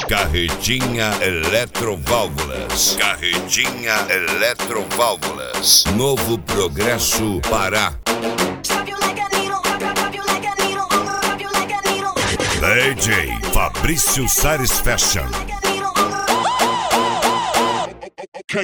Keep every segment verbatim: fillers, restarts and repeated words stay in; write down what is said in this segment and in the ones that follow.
Carretinha Eletroválvulas. Carretinha Eletroválvulas. Novo Progresso, Pará. D J Fabrício Satisfaction. Okay.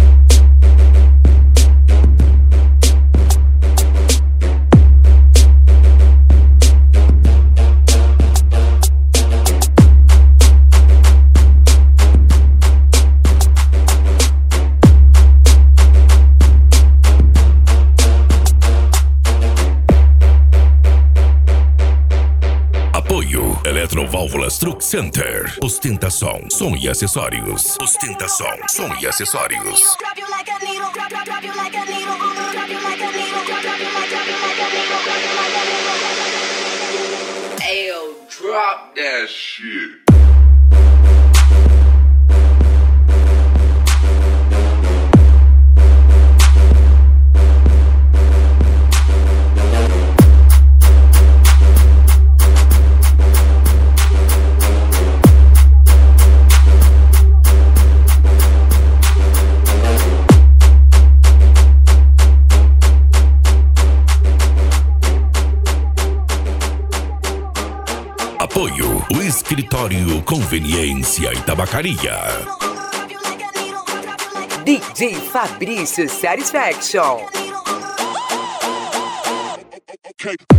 Apoio Eletroválvulas Truck Center. Ostentação, som e acessórios. Ostentação, som e acessórios. Ayo, drop that shit. Apoio o Escritório Conveniência e Tabacaria. D J Fabrício Satisfaction. Okay.